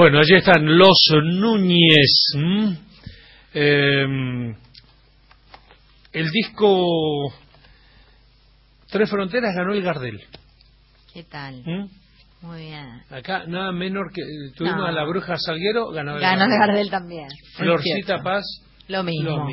Bueno, allí están los Núñez. El disco Tres Fronteras ganó el Gardel. ¿Qué tal? Muy bien. Acá nada menor que tuvimos a la Bruja Salguero, ganó el Gardel también. Florcita Paz, lo mismo.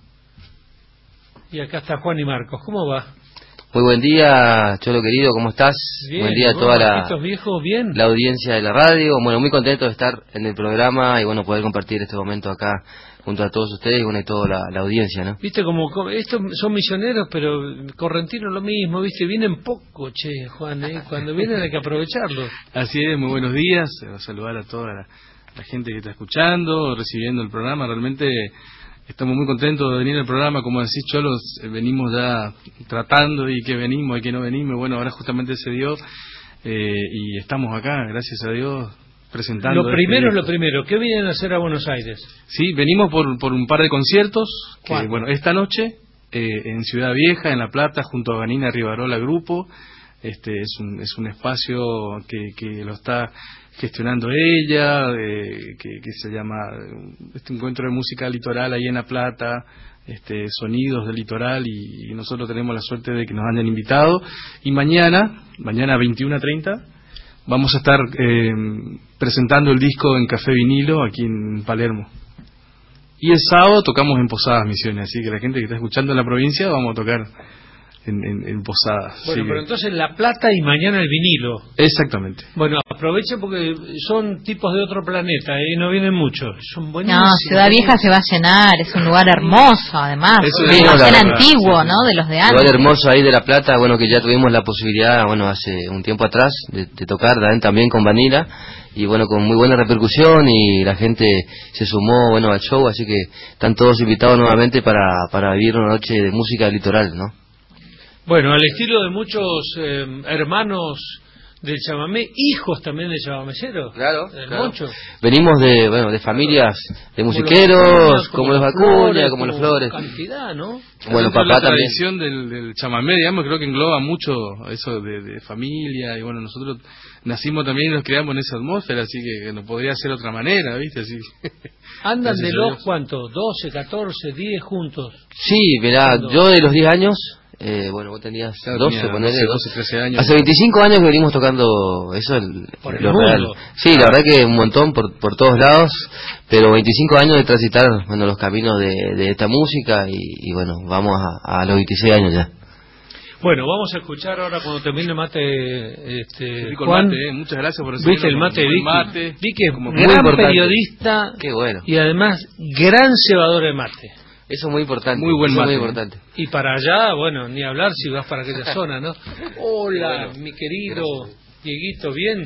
Y acá está Juan y Marcos. ¿Cómo va? Muy buen día, Cholo querido, ¿cómo estás? Bien, buen día a toda la audiencia de la radio. Bueno, muy contento de estar en el programa y bueno, poder compartir este momento acá junto a todos ustedes y bueno, y toda la audiencia, ¿no? Viste, como estos son misioneros, pero Correntinos lo mismo, viste, vienen poco, che, Juan, cuando vienen hay que aprovecharlo. Así es, muy buenos días, saludar a toda la gente que está escuchando, recibiendo el programa, realmente estamos muy contentos de venir al programa, como decís, Cholo, venimos ya tratando y que venimos y que no venimos, bueno, ahora justamente se dio y estamos acá, gracias a Dios, presentando. Lo primero, ¿qué vienen a hacer a Buenos Aires? Sí, venimos por un par de conciertos, que, bueno, esta noche en Ciudad Vieja, en La Plata, junto a Vanina Rivarola Grupo. Es un espacio que lo está gestionando ella, que se llama este encuentro de música litoral ahí en La Plata, sonidos del litoral, y nosotros tenemos la suerte de que nos hayan invitado. Y mañana 21:30 vamos a estar presentando el disco en Café Vinilo aquí en Palermo. Y el sábado tocamos en Posadas Misiones, así que la gente que está escuchando en la provincia vamos a tocar en Posadas. Bueno, pero entonces La Plata y mañana el vinilo. Exactamente. Bueno, aprovechen porque son tipos de otro planeta y no vienen muchos. Son buenísimos. No, Ciudad Vieja se va a llenar, es un lugar hermoso, además. Es un lugar antiguo, ¿no? De los de antes. Un lugar hermoso ahí de La Plata, bueno, que ya tuvimos la posibilidad, bueno, hace un tiempo atrás, de tocar también con Vanilla. Y bueno, con muy buena repercusión y la gente se sumó, bueno, al show, así que están todos invitados nuevamente para vivir una noche de música litoral, ¿no? Bueno, al estilo de muchos hermanos del chamamé, hijos también del chamamecero. Claro. Moncho. Venimos de familias de musiqueros, como los Acuña, como los Flores. Cantidad, ¿no? Bueno, papá la también. tradición del chamamé, digamos, creo que engloba mucho eso de familia, y bueno, nosotros nacimos también y nos criamos en esa atmósfera, así que no podría ser de otra manera, ¿viste? Así ¿Andan de los cuántos? ¿12, 14, 10 juntos? Sí, mirá, yo de los 10 años... bueno, vos tenías 12, ponele 12, 13 años. Hace 25 años que venimos tocando eso, lo real. Sí, la verdad que un montón por todos lados, pero 25 años de transitar, bueno, los caminos de esta música y bueno, vamos a los 26 años ya. Bueno, vamos a escuchar ahora cuando termine el mate, Juan. Mate, muchas gracias por recibirnos. ¿Viste el mate de Vicky? Vicky es como gran periodista. Qué bueno. Y además gran cebador de mate. Eso es muy importante. Muy buen mate. Muy importante. Y para allá, bueno, ni hablar si vas para aquella zona, ¿no? Hola, bueno, mi querido Dieguito, ¿bien?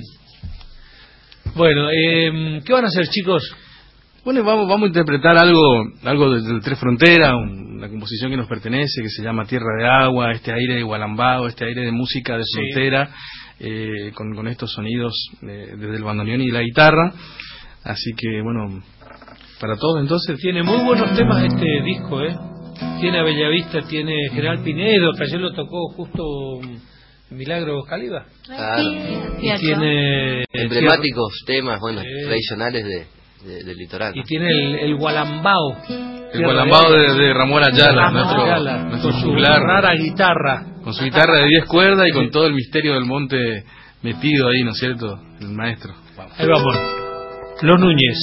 Bueno, ¿qué van a hacer, chicos? Bueno, vamos a interpretar algo de Tres Fronteras, una composición que nos pertenece, que se llama Tierra de Agua, este aire de gualambao, este aire de música de frontera, con estos sonidos desde el bandoneón y la guitarra. Así que, bueno, para todos entonces. Tiene muy buenos temas este disco, Tiene a Bellavista, tiene General Pinedo, que ayer lo tocó justo Milagro Caliba. Claro. Y tiene emblemáticos temas, bueno, tradicionales del litoral. Y tiene el gualambao. El gualambao de Ramón Ayala, nuestro con su rara guitarra. Con su guitarra de 10 cuerdas y con todo el misterio del monte metido ahí, ¿no es cierto? El maestro. Vamos. Ahí vamos. Los Núñez.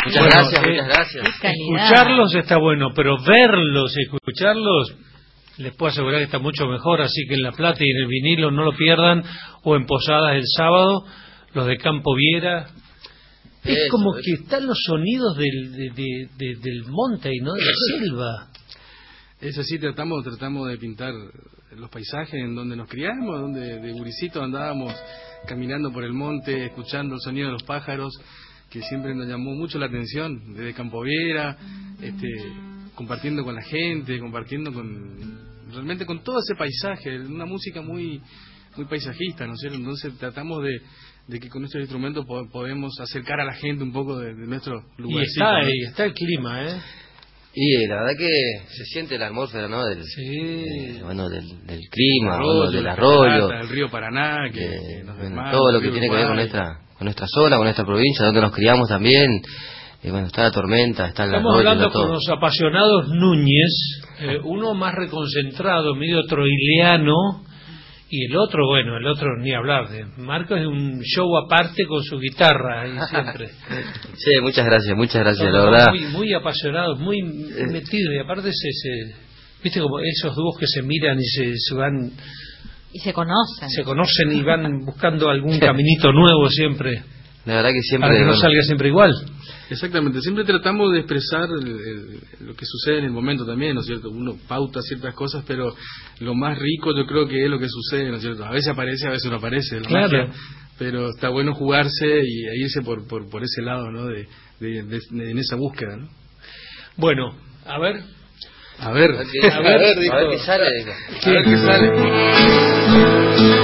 Muchas gracias, muchas gracias. Escucharlos está bueno, pero verlos y escucharlos les puedo asegurar que está mucho mejor, así que en La Plata y en el vinilo no lo pierdan, o en Posadas el sábado, los de Campo Viera. Es como que están los sonidos del monte, ¿no? De la selva. Es así, tratamos de pintar los paisajes en donde nos criamos, donde de gurisito andábamos caminando por el monte, escuchando el sonido de los pájaros, que siempre nos llamó mucho la atención, desde Campo Viera, compartiendo con la gente, realmente con todo ese paisaje, una música muy paisajista, ¿no es cierto? Entonces tratamos de que con estos instrumentos podemos acercar a la gente un poco de nuestro lugar. Y está el clima, ¿eh? Y la verdad que se siente la atmósfera, ¿no? Del clima, del arroyo, del río Paraná, todo lo que tiene que ver con nuestra zona, con nuestra provincia, donde nos criamos también. Está la tormenta, está el arroyo. Estamos hablando con los apasionados Núñez, uno más reconcentrado, medio troiliano, y el otro ni hablar. Marco es un show aparte con su guitarra, ahí siempre. Sí, muchas gracias, la verdad. Muy apasionados, muy metidos, y aparte viste como esos dúos que se miran y se van... Y se conocen. Se conocen y van buscando algún caminito nuevo siempre. La verdad que siempre... Para que no salga siempre igual. Exactamente, siempre tratamos de expresar lo que sucede en el momento también, ¿no es cierto? Uno pauta ciertas cosas, pero lo más rico yo creo que es lo que sucede, ¿no es cierto? A veces aparece, a veces no aparece, claro. Magia, pero está bueno jugarse y irse por ese lado, ¿no? En esa búsqueda, ¿no? Bueno, a ver qué sale. A ver qué sale.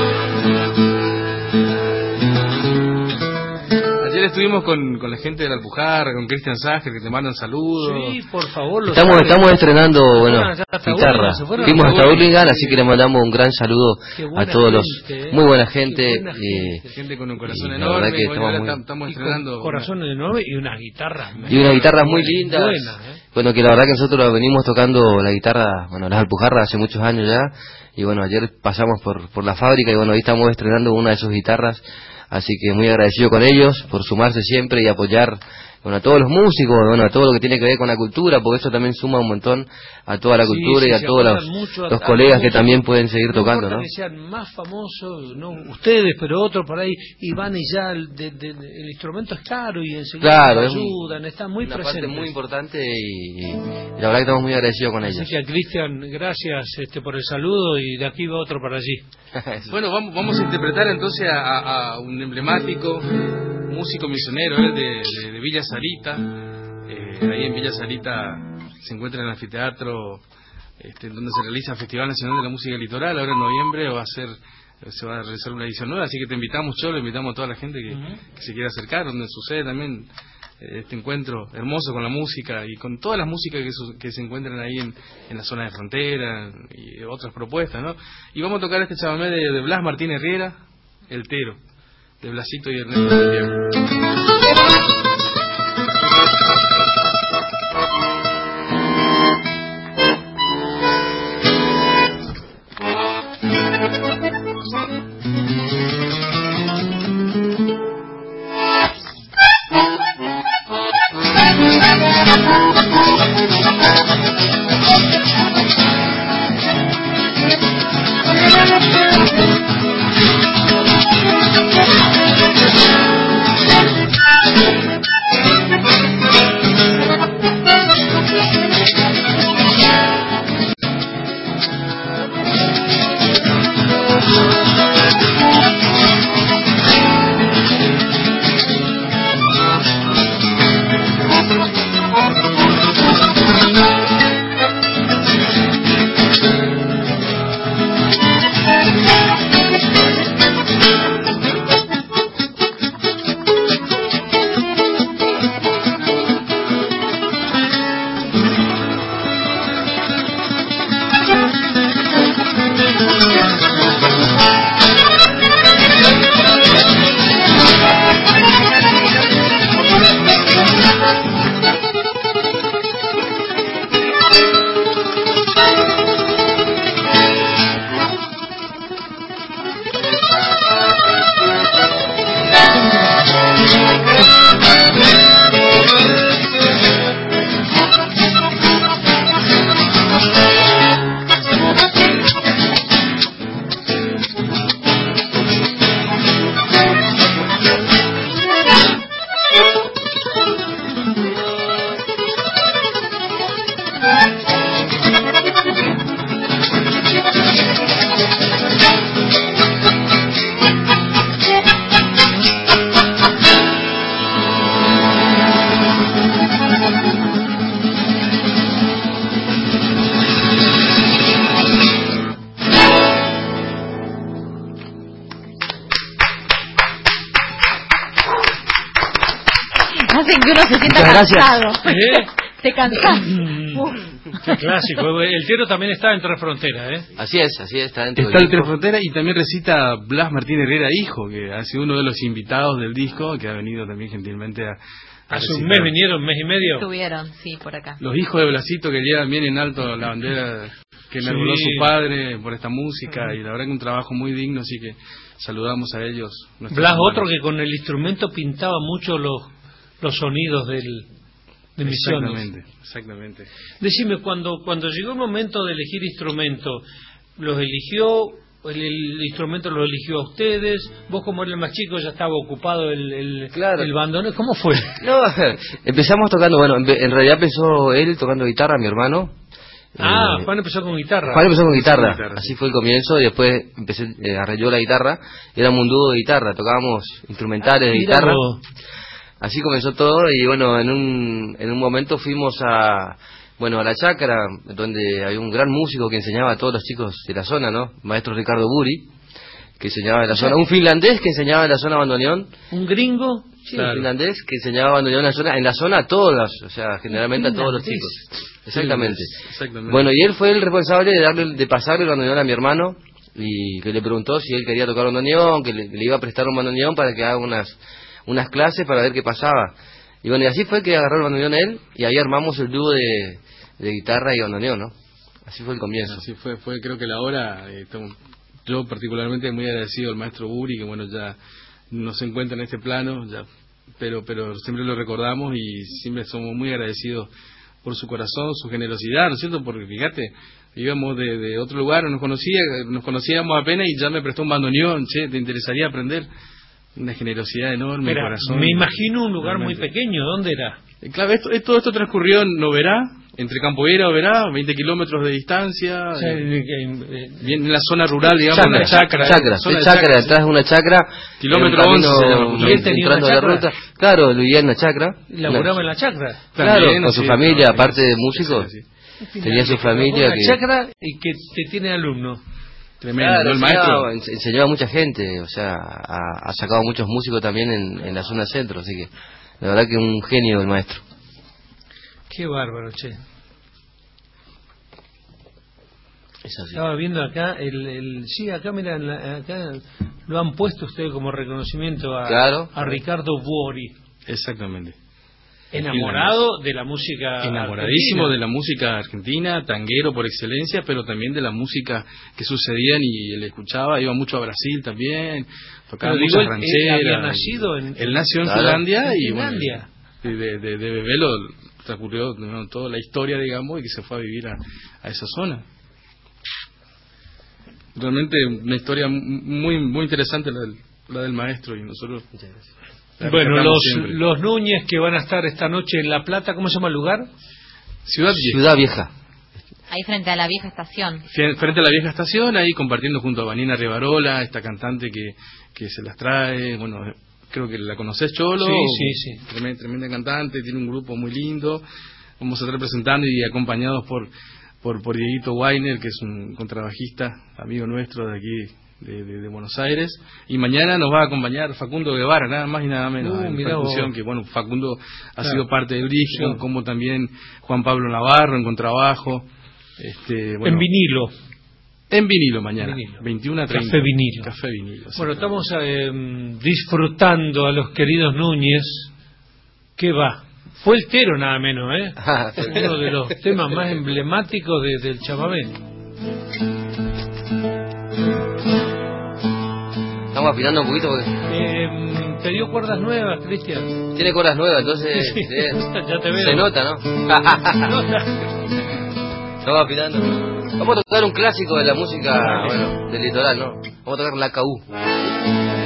Ayer estuvimos con la gente de la Alpujarra, con Cristian Ságer, que te mandan saludos. Sí, por favor. Estamos estrenando, guitarras. Fuimos hasta Hurlingham, así que le mandamos un gran saludo a todos los... Muy buena gente. Gente con un corazón enorme. Que estamos estrenando... Corazón enorme y unas guitarras. Y unas guitarras muy lindas. Bueno, que la verdad que nosotros venimos tocando la guitarra, las Alpujarras hace muchos años ya. Y ayer pasamos por la fábrica y ahí estamos estrenando una de sus guitarras. Así que muy agradecido con ellos por sumarse siempre y apoyar a todos los músicos, a todo lo que tiene que ver con la cultura, porque eso también suma un montón a toda la cultura y a todos los colegas que también pueden seguir tocando, ¿no? Que sean más famosos, no ustedes, pero otros por ahí, y van y ya el instrumento es caro y enseguida ayudan, están muy presentes. Una parte muy importante y la verdad que estamos muy agradecidos con ellos. Así que a Cristian, gracias por el saludo y de aquí va otro para allí. Bueno, vamos a interpretar entonces a un emblemático músico misionero de Villa Sarita. Ahí en Villa Sarita se encuentra el anfiteatro donde se realiza el Festival Nacional de la Música Litoral. Ahora en noviembre se va a realizar una edición nueva, así que te invitamos, Cholo, invitamos a toda la gente que se quiera acercar, donde sucede también este encuentro hermoso con la música y con todas las músicas que se encuentran ahí en la zona de frontera y otras propuestas, ¿no? Y vamos a tocar este chamamé de Blas Martínez Riera, El Tero, de Blasito y Ernesto Santiago. hacen que uno se sienta Muchas gracias. cansado. ¿Eh? Te cansás. Qué clásico. El Tero también está en Tres Fronteras, ¿eh? Así es, está dentro Está del el Tres disco. Fronteras y también recita Blas Martín Herrera, hijo, que ha sido uno de los invitados del disco, que ha venido también gentilmente a Hace un recitar. mes vinieron, mes y medio. Estuvieron, sí, por acá. Los hijos de Blasito que llevan bien en alto la bandera que Sí. enarboló su padre por esta música, y la verdad que un trabajo muy digno, así que saludamos a ellos. nuestros Blas, hermanos. otro que con el instrumento pintaba mucho los sonidos de Misiones. Exactamente. Decime, cuando llegó el momento de elegir instrumento, ¿los eligió, el instrumento lo eligió a ustedes? ¿Vos, como eres el más chico, ya estaba ocupado Claro. el bandoneón? ¿Cómo fue? No, empezamos tocando, bueno, en realidad empezó él tocando guitarra, mi hermano. Juan empezó con guitarra. Juan empezó con guitarra, guitarra, así sí. fue el comienzo, y después arregló la guitarra, éramos un dúo de guitarra, tocábamos instrumentales de Mirá guitarra. vos. Así comenzó todo, y bueno, en un momento fuimos a la chacra, donde había un gran músico que enseñaba a todos los chicos de la zona, ¿no? Maestro Ricardo Buri, que enseñaba en la zona, un finlandés que enseñaba en la zona bandoneón, ¿Un gringo? sí, Claro. un finlandés que enseñaba bandoneón en la zona a todos, o sea, generalmente a todos los chicos. Exactamente. Exactamente. Bueno, y él fue el responsable de pasarle el bandoneón a mi hermano, y que le preguntó si él quería tocar bandoneón, que le iba a prestar un bandoneón para que haga unas clases para ver qué pasaba. Y bueno, y así fue que agarró el bandoneón él, y ahí armamos el dúo de guitarra y bandoneón, ¿no? Así fue el comienzo. Así fue creo que la hora, yo particularmente muy agradecido al maestro Buri, que bueno, ya no se encuentra en este plano, ya, pero siempre lo recordamos y siempre somos muy agradecidos por su corazón, su generosidad, ¿no es cierto? Porque fíjate, íbamos de otro lugar, nos conocíamos apenas y ya me prestó un bandoneón, che, ¿te interesaría aprender? Una generosidad enorme, Mira, corazón. me imagino un lugar muy realmente. pequeño. ¿Dónde era? Claro, todo esto transcurrió en Noverá, entre Campoera y Oberá, 20 kilómetros de distancia, O sea, bien en la zona rural, digamos, la chacra. Zona de chacra, detrás de una chacra, Kilómetro en un camino 11 se llama, ¿Y él tenía entrando una a la chacra? ruta. Claro, vivía en una chacra. laburaba en la chacra. Claro, También, con su sí, familia, no, aparte de sí, músico, sí, tenía su familia Una que... chacra y que te tiene alumno. Tremendo, Claro, ¿no? El maestro. enseñó a mucha gente, o sea, ha sacado muchos músicos también en la zona centro, así que la verdad que un genio el maestro. Qué bárbaro, che. Es así. Estaba viendo acá, sí, acá mira, acá lo han puesto ustedes como reconocimiento Claro. a Ricardo Buori. Exactamente. Enamorado de la música Enamoradísimo argentina. de la música argentina, tanguero por excelencia, pero también de la música que sucedían, y él escuchaba, iba mucho a Brasil también, tocaba Pero muchas digo, él había rancheras. nacido en... Él nació en Claro. Finlandia, En y Finlandia. bueno, de bebé lo transcurrió, ¿no?, toda la historia, digamos, y que se fue a vivir a esa zona. Realmente una historia muy muy interesante la del maestro, y nosotros la Bueno, rescatamos siempre. los Núñez que van a estar esta noche en La Plata, ¿cómo se llama el lugar? Ciudad Vieja. Ahí frente a la vieja estación. Frente a la vieja estación, ahí compartiendo junto a Vanina Rivarola, esta cantante que se las trae, bueno, creo que la conocés, Cholo. Sí. Tremenda cantante, tiene un grupo muy lindo. Vamos a estar presentando y acompañados por Dieguito Weiner, que es un contrabajista, amigo nuestro de aquí, de Buenos Aires. Y mañana nos va a acompañar Facundo Guevara, nada más y nada menos, en mirá percusión, vos. que bueno, Facundo ha Claro. sido parte del disco, Sí. como también Juan Pablo Navarro en contrabajo. Bueno, En vinilo. en vinilo mañana, Vinilo. 21:30. Café vinilo. Café vinilo. Bueno, exactamente. estamos disfrutando a los queridos Núñez. ¿Qué va? Fue el Tero nada menos, ¿eh? Uno de los temas más emblemáticos del chamamé. Estamos afinando un poquito porque ¿Te dio cuerdas nuevas, Cristian? tiene colas nuevas, entonces Sí, ya te veo. se nota, ¿no? Estamos afinando. Vamos a tocar un clásico de la música, bueno, del litoral, ¿no? Vamos a tocar la KU.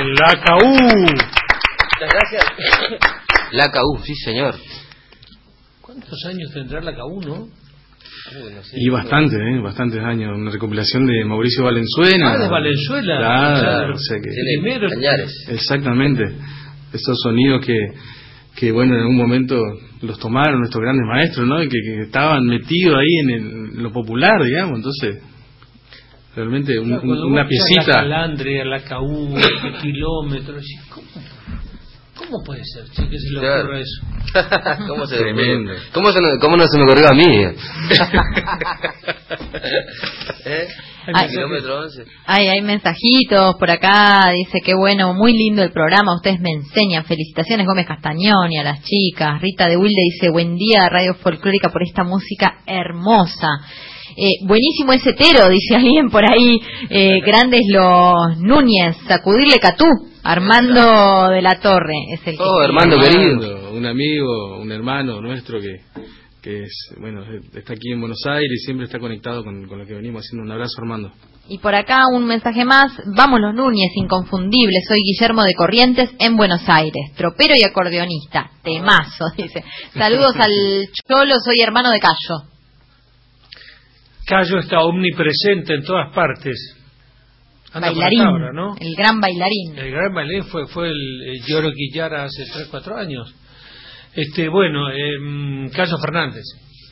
La KU. Muchas gracias. La KU, sí señor. ¿Cuántos años tendrá la KU, no? Y bastantes años. Una recopilación de Mauricio Valenzuela. De Valenzuela. Claro, o sea que primero. Exactamente. Esos sonidos que bueno, en algún momento los tomaron nuestros grandes maestros, ¿no? Y que estaban metidos ahí en lo popular, digamos. Entonces, realmente una piecita. La Calandria, la KU, el kilómetro. ¿Cómo puede ser? ¿Sí? ¿Qué se le ocurre eso? ¿Cómo se Tremendo. ¿Cómo no se me ocurrió a mí? Kilómetro 11. Hay mensajitos por acá, dice que bueno, muy lindo el programa, ustedes me enseñan, felicitaciones Gómez Castañón y a las chicas. Rita de Wilde dice, buen día Radio Folclórica por esta música hermosa. Buenísimo ese tero, dice alguien por ahí. Grandes los Núñez, sacudirle Catú. Armando de la Torre es el que Armando querido, un amigo, un hermano nuestro que es, bueno, está aquí en Buenos Aires y siempre está conectado con lo que venimos haciendo. Un abrazo, Armando. Y por acá un mensaje más. Vamos los Núñez, inconfundible. Soy Guillermo de Corrientes en Buenos Aires, tropero y acordeonista. Temazo, dice. Saludos al Cholo, soy hermano de Cayo. Cayo está omnipresente en todas partes. Bailarín, cabra, ¿no? El gran bailarín. El gran bailarín fue el Lloro Quillara hace 3-4 años. Cayo Fernández.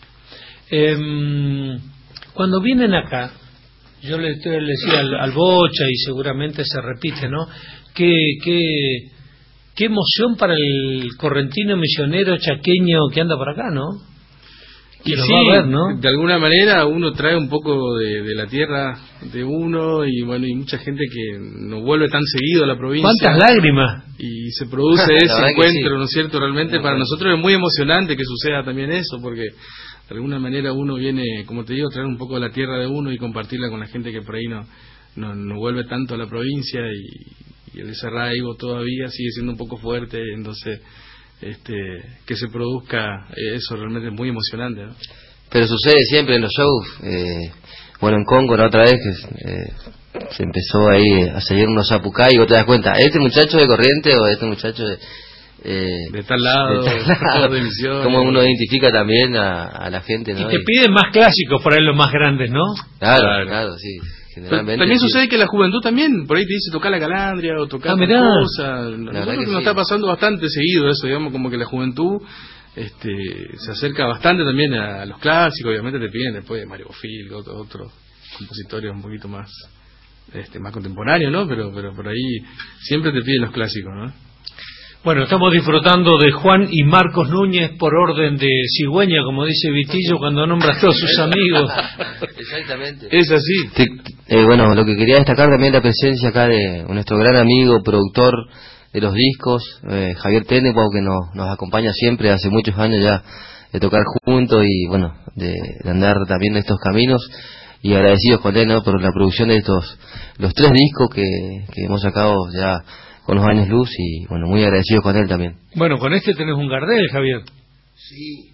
Cuando vienen acá, yo le decía al Bocha y seguramente se repite, ¿no? Qué emoción para el correntino misionero chaqueño que anda por acá, ¿no? Y lo sí, va a ver, ¿no? De alguna manera uno trae un poco de la tierra de uno y bueno, y mucha gente que no vuelve tan seguido a la provincia. ¿Cuántas lágrimas? Y se produce ese encuentro, ¿no es cierto? Realmente para nosotros es muy emocionante que suceda también eso, porque de alguna manera uno viene, como te digo, a traer un poco de la tierra de uno y compartirla con la gente que por ahí no vuelve tanto a la provincia y ese arraigo todavía sigue siendo un poco fuerte, entonces que se produzca eso realmente es muy emocionante, ¿no? Pero sucede siempre en los shows. Bueno, en Congo la otra vez que se empezó ahí a salir unos zapucay y vos te das cuenta, este muchacho de Corrientes o este muchacho de tal lado, de Misiones. Como uno identifica también a la gente, ¿no? Y te piden más clásicos por ahí los más grandes, ¿no? Claro, sí. También sucede que la juventud también por ahí te dice tocar la calandria o tocar cosas. Nosotros nos está pasando bastante seguido eso, digamos, como que la juventud se acerca bastante también a los clásicos. Obviamente te piden después de Mario Bofil, otros compositores un poquito más más contemporáneos, ¿no? Pero por ahí siempre te piden los clásicos, ¿no? Bueno, estamos disfrutando de Juan y Marcos Núñez por orden de cigüeña, como dice Vitillo cuando nombra a todos sus amigos. Exactamente. Es así. Bueno, lo que quería destacar también es la presencia acá de nuestro gran amigo, productor de los discos, Javier Tennebaum, que nos acompaña siempre, hace muchos años ya, de tocar juntos y bueno, de andar también en estos caminos. Y agradecidos con él, ¿no? Por la producción de los 3 discos que hemos sacado ya con los años luz y bueno, muy agradecidos con él también. Bueno, con este tenés un Gardel, Javier. Sí,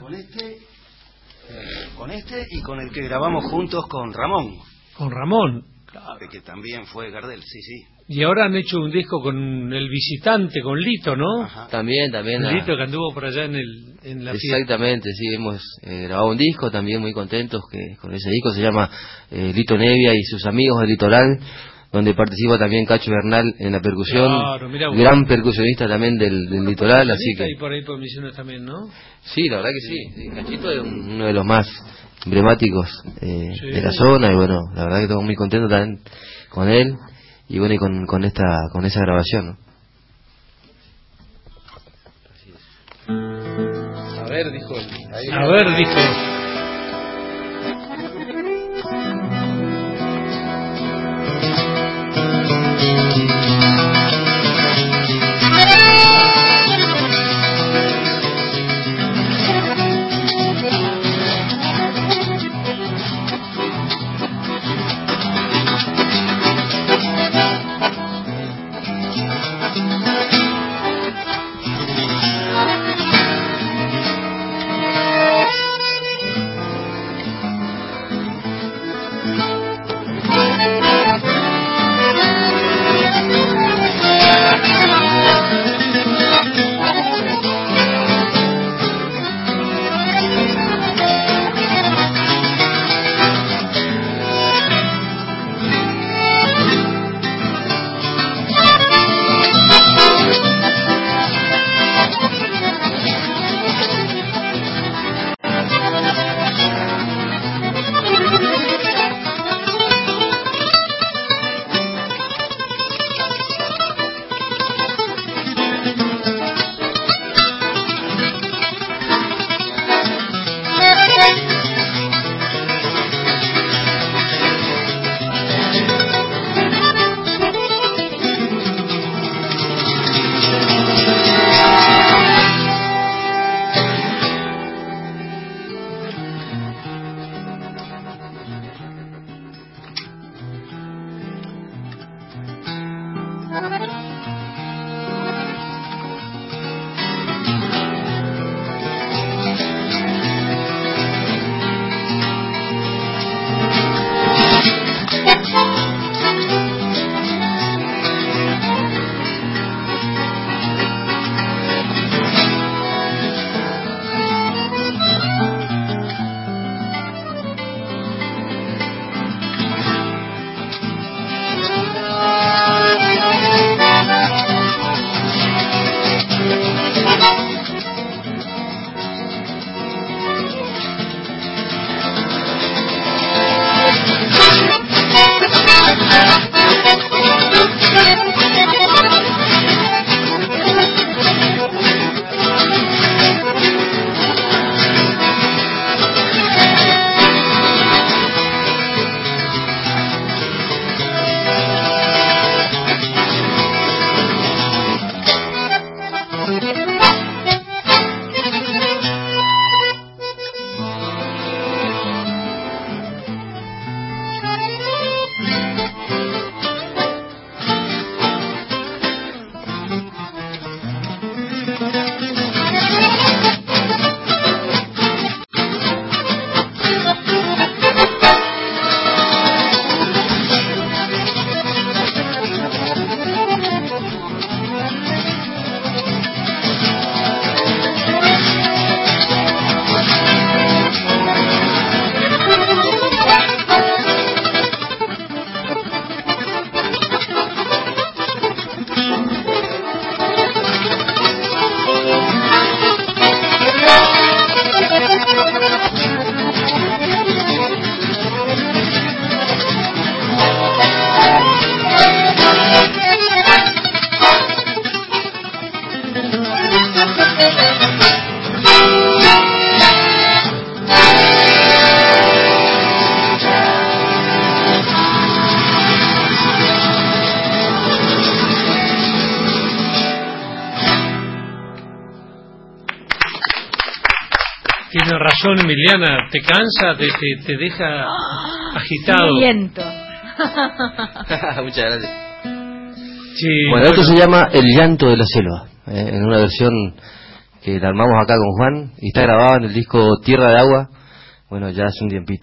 con este y con el que grabamos juntos con Ramón. Con Ramón. Claro. Que también fue Gardel, sí. Y ahora han hecho un disco con El Visitante, con Lito, ¿no? Ajá. También. Lito que anduvo por allá en la fiesta. Exactamente, sí, hemos grabado un disco, también muy contentos que con ese disco, se llama Lito Nevia y sus amigos del litoral, donde participa también Cacho Bernal en la percusión, claro, mirá, gran percusionista también del litoral, así que... Y por ahí por Misiones también, ¿no? Sí, la verdad que sí. Cachito es uno de los más emblemáticos de la zona y bueno, la verdad que estamos muy contentos también con él y bueno, y con esa grabación, ¿no? A ver, dijo. Tiene razón Emiliana, te cansa, te deja agitado. Viento. Muchas gracias. Sí, Bueno, esto se llama El llanto de la selva, en una versión que la armamos acá con Juan y está grabada en el disco Tierra de Agua, bueno, ya hace un tiempito.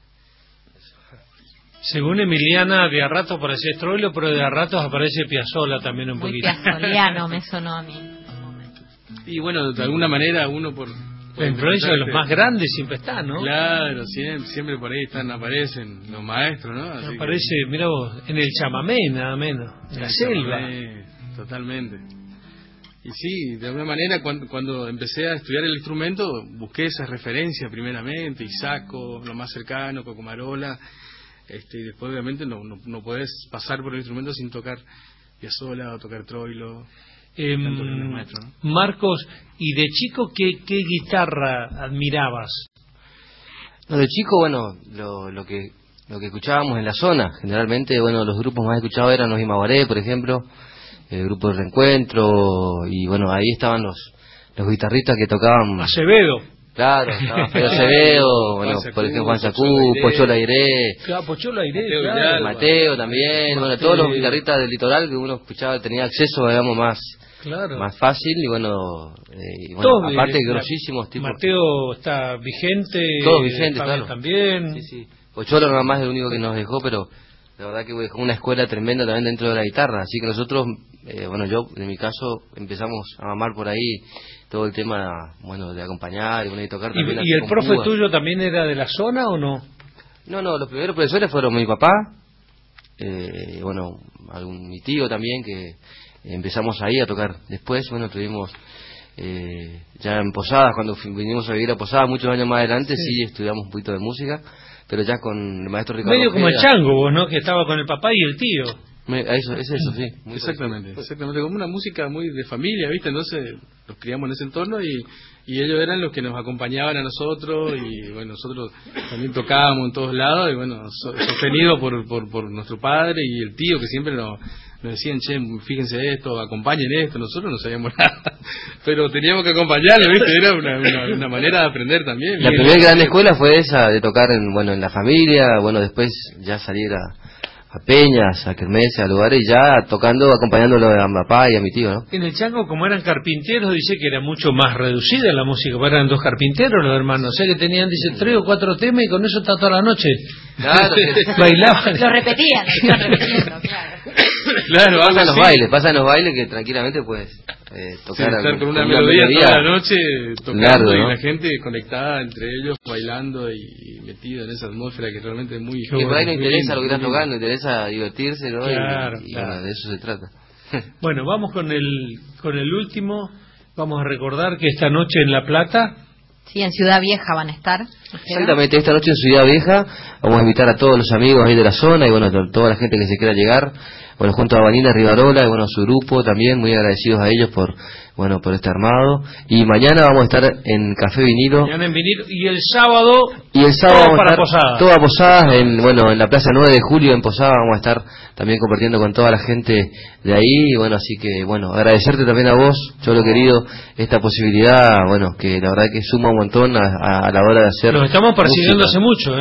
Según Emiliana, de a ratos aparece Troilo, pero de a ratos aparece Piazzolla también un Muy poquito. piazzoliano me sonó a mí. Y bueno, de alguna manera uno por La influencia de los más grandes siempre está, ¿no? Claro, siempre por ahí aparecen los maestros, ¿no? Así Aparece, mira vos, en el chamamé, nada menos, en la selva. Totalmente. Y sí, de alguna manera cuando empecé a estudiar el instrumento, busqué esa referencia primeramente, Isaco, lo más cercano, Cocomarola, y después obviamente no podés pasar por el instrumento sin tocar Piazzolla o tocar Troilo. Maestro, ¿no? Marcos, ¿y de chico qué guitarra admirabas? No, de chico, bueno, lo que escuchábamos en la zona, generalmente, bueno, los grupos más escuchados eran los Imaguaré, por ejemplo, el grupo de Reencuentro, y bueno, ahí estaban los guitarristas que tocaban. Acevedo. Claro, estaba Fede Acevedo, bueno, por ejemplo Juan Sacú, Pochola Airé, Claro, Pochola Airé, claro, Mateo también, bueno, todos los guitarristas del litoral que uno escuchaba, tenía acceso, digamos, más fácil, y bueno, todos, aparte grosísimos tipos. Mateo está vigente, todos vigentes, claro. También. Sí. Pochola nada más es el único que nos dejó, pero la verdad que dejó una escuela tremenda también dentro de la guitarra, así que nosotros, yo en mi caso empezamos a mamar por ahí todo el tema, bueno, de acompañar y tocar también. ¿Y el profe tuyo también era de la zona o no? No, los primeros profesores fueron mi papá, mi tío también, que empezamos ahí a tocar. Después, bueno, tuvimos ya en Posadas, cuando vinimos a vivir a Posadas muchos años más adelante, sí estudiamos un poquito de música, pero ya con el maestro Ricardo medio como el Ojeda. Chango, vos, ¿no? Que estaba con el papá y el tío. Eso, sí. Exactamente, como una música muy de familia, ¿viste? Entonces los criamos en ese entorno y ellos eran los que nos acompañaban a nosotros y bueno, nosotros también tocábamos en todos lados y bueno, sostenido por nuestro padre y el tío que siempre nos decían, che, fíjense esto, acompañen esto, nosotros no sabíamos nada, pero teníamos que acompañarle, ¿viste? Era una manera de aprender también. La primera gran escuela fue esa, de tocar en la familia, bueno, después ya salir a peñas, a kermeses, a lugares, ya tocando, acompañándolo a mi papá y a mi tío, ¿no? En el Chango, como eran carpinteros, dice que era mucho más reducida la música, porque eran dos carpinteros los hermanos, o sea que tenían, dice, 3 o 4 temas y con eso está toda la noche. Claro. Bailaban. Lo repetían, claro. Claro, pasan los bailes que tranquilamente puedes tocar. Estar con una melodía toda la noche tocando, ¿no? Y la gente conectada entre ellos, bailando y metida en esa atmósfera que realmente es muy... Que por ahí no interesa lo que están tocando, interesa divertirse, ¿no? Claro, bueno, de eso se trata. Bueno, vamos con el último. Vamos a recordar que esta noche en La Plata... Sí, en Ciudad Vieja van a estar. Exactamente, esta noche en Ciudad Vieja vamos a invitar a todos los amigos ahí de la zona y bueno, toda la gente que se quiera llegar, bueno, junto a Vanina Rivarola y bueno, su grupo también, muy agradecidos a ellos por este armado. Y mañana vamos a estar en Café Vinilo. Mañana en Vinilo y el sábado vamos para a estar Posadas. toda Posadas en la Plaza 9 de Julio en Posadas, vamos a estar también compartiendo con toda la gente de ahí y bueno, así que bueno, agradecerte también a vos, Cholo querido, esta posibilidad, bueno, que la verdad que suma un montón a la hora de hacer. Nos estamos persiguiendo hace mucho,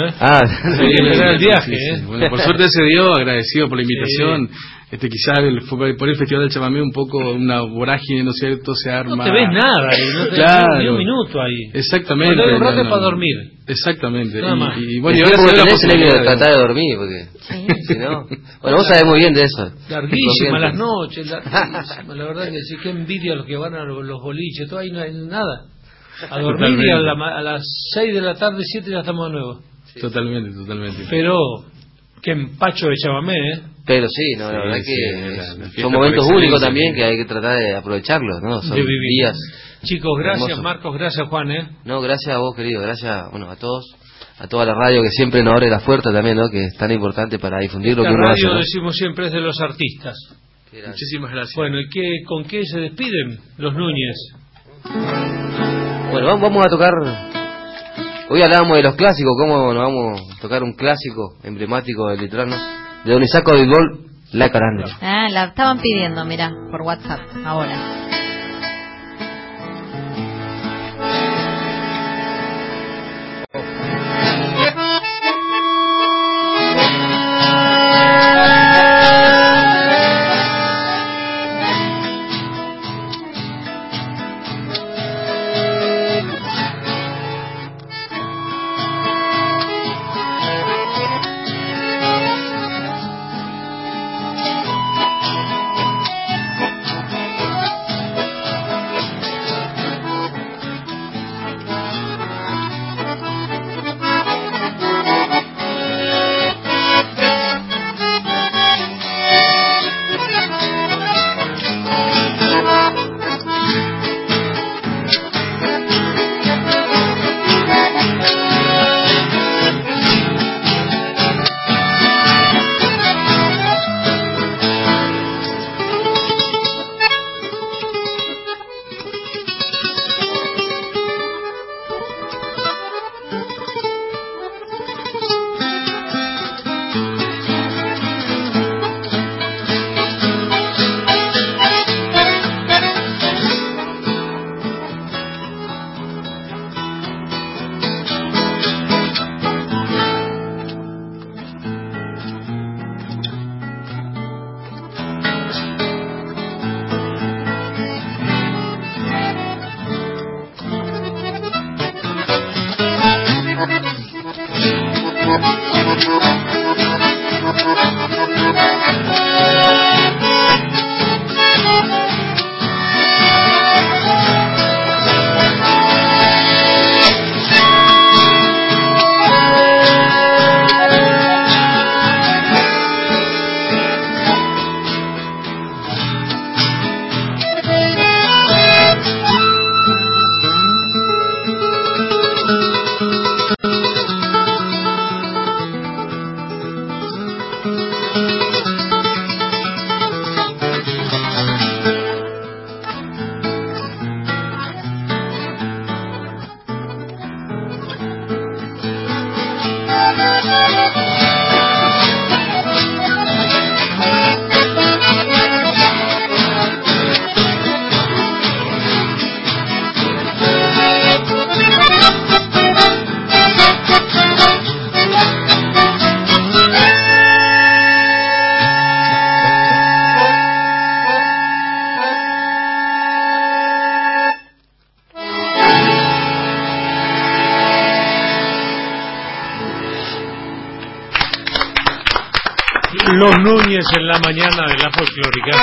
el viaje, sí. Bueno, por suerte se dio, agradecido por la invitación. Quizás por el Festival del Chamamé un poco una vorágine, ¿no es cierto? Se arma. No te ves nada, no te ves ni un minuto ahí. Exactamente. Cuando hay un rato para dormir. Exactamente. Nada más. Y bueno, y ahora tenés el hecho de tratar de dormir, porque si no. Bueno, vos sabés muy bien de eso. Larguísimas las noches, larguísimas. La verdad que sí, qué envidia los que van a los boliches, todo ahí no hay nada. A dormir y a las 6 de la tarde, 7 ya estamos de nuevo. Totalmente. Pero qué empacho de chamamé, Pero sí, la verdad que son momentos únicos también que hay que tratar de aprovecharlos, ¿no? Son días. Chicos, gracias hermosos. Marcos, gracias Juan, No, gracias a vos, querido, gracias, a todos, a toda la radio que siempre nos abre las puertas también, ¿no? Que es tan importante para difundir lo que uno hace, radio, ¿no? decimos siempre, es de los artistas. Muchísimas gracias. Bueno, ¿y con qué se despiden los Núñez? Bueno, vamos a tocar. Hoy hablábamos de los clásicos, cómo nos vamos a tocar un clásico emblemático del litoral, ¿no? De Don Isaco del Gol, La Caranda. Ah, la estaban pidiendo, mirá, por WhatsApp, ahora. Los Núñez en la mañana de la folclórica.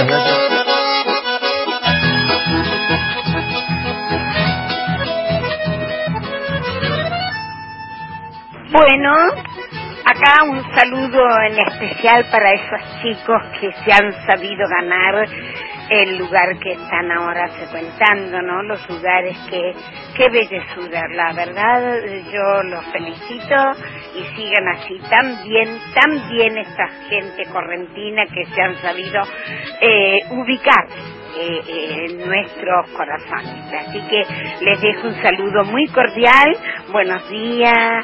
Bueno, acá un saludo en especial para esos chicos que se han sabido ganar el lugar que están ahora frecuentando, ¿no? Los lugares qué bellezura, la verdad, yo los felicito y sigan así tan bien esta gente correntina que se han sabido ubicar en nuestros corazones. Así que les dejo un saludo muy cordial, buenos días.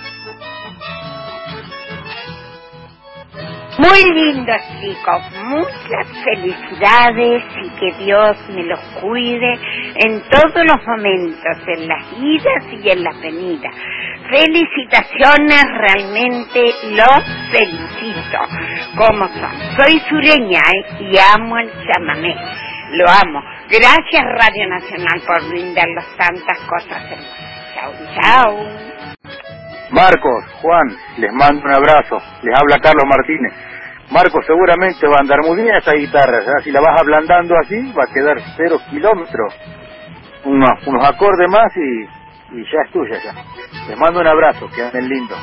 Muy lindos chicos, muchas felicidades y que Dios me los cuide en todos los momentos, en las idas y en las venidas. Felicitaciones, realmente los felicito. ¿Cómo son? Soy sureña y amo el chamamé, lo amo. Gracias Radio Nacional por brindarnos tantas cosas hermosas. Chau, chau. Marcos, Juan, les mando un abrazo. Les habla Carlos Martínez. Marcos, seguramente va a andar muy bien esa guitarra, ¿ya? Si la vas ablandando así, va a quedar 0 kilómetros. Unos acordes más y ya es tuya ya. Les mando un abrazo, que anden lindo.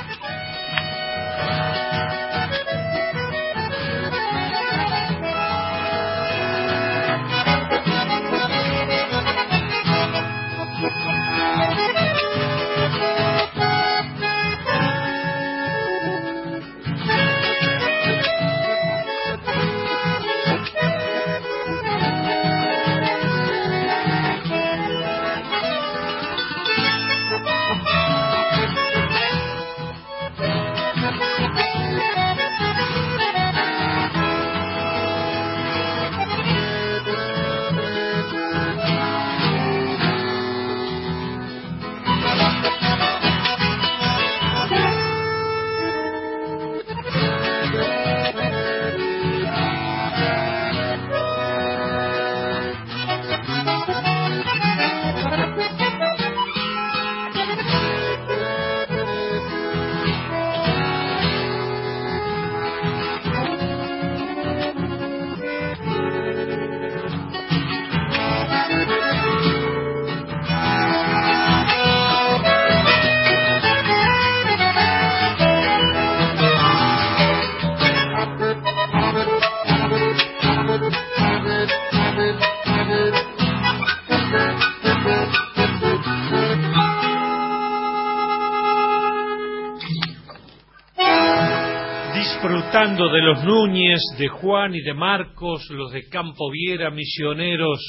cantando de los Núñez, de Juan y de Marcos, los de Campo Viera, misioneros.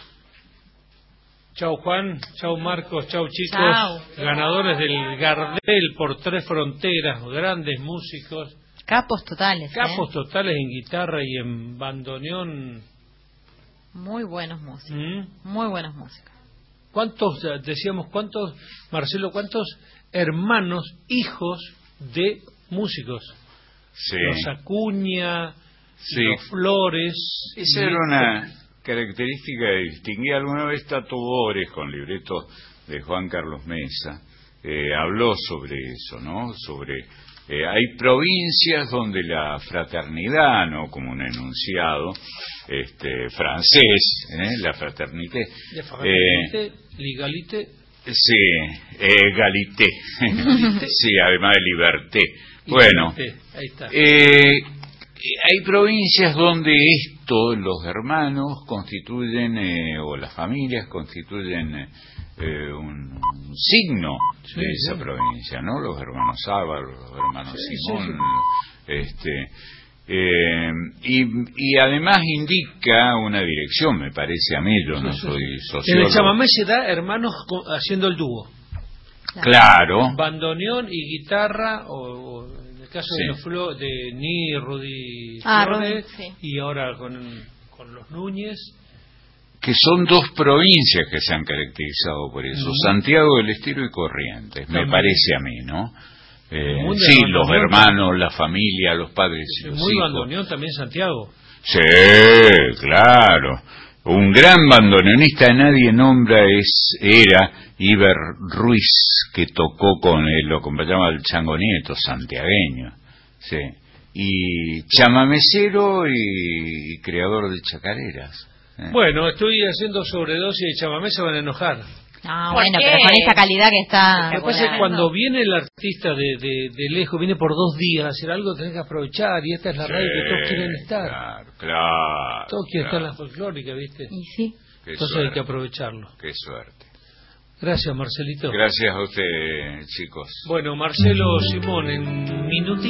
Chau Juan, chau Marcos, chau chicos. Chau. Ganadores del Gardel por 3 Fronteras, grandes músicos. Capos totales. Capos totales en guitarra y en bandoneón. Muy buenos músicos. Muy buenos músicos. ¿Cuántos, decíamos, Marcelo, cuántos hermanos, hijos de músicos? Sí. Los Acuña, sí. los Flores. Esa era una característica que distinguía alguna vez Tato Bores con libreto de Juan Carlos Mesa. Habló sobre eso, ¿no? Hay provincias donde la fraternidad, ¿no? Como un enunciado francés, la fraternité. Legalité. Sí, égalité. Sí, además de liberté. Bueno, ahí está. Hay provincias donde los hermanos constituyen, o las familias constituyen un signo de esa provincia, ¿no? Los hermanos Álvaro, los hermanos Simón, y además indica una dirección, me parece a mí, yo no soy sociólogo. En el chamamé se da hermanos haciendo el dúo. Claro. Bandoneón y guitarra, o en el caso de Ni Rudy Flores, y ahora con los Núñez. Que son 2 provincias que se han caracterizado por eso, Santiago del Estero y Corrientes, me parece a mí, ¿no? Sí, los hermanos, la familia, los padres y los muy hijos. bandoneón también Santiago. Sí, claro. Un gran bandoneonista nadie nombra era Iber Ruiz, que tocó con él, lo acompañaba el Chango Nieto, santiagueño. Sí. Y chamamecero y creador de chacareras. Bueno, estoy haciendo sobredosis de chamamé, se van a enojar. Bueno, pero con esa calidad que está... Lo que pasa es que cuando viene el artista de lejos, viene por 2 días a hacer algo, tenés que aprovechar, y esta es la radio que todos quieren estar. Claro. Todos quieren estar en la folclórica, ¿viste? Y sí. Entonces hay que aprovecharlo. Qué suerte. Gracias, Marcelito. Gracias a usted, chicos. Bueno, Marcelo Simón, en minutito.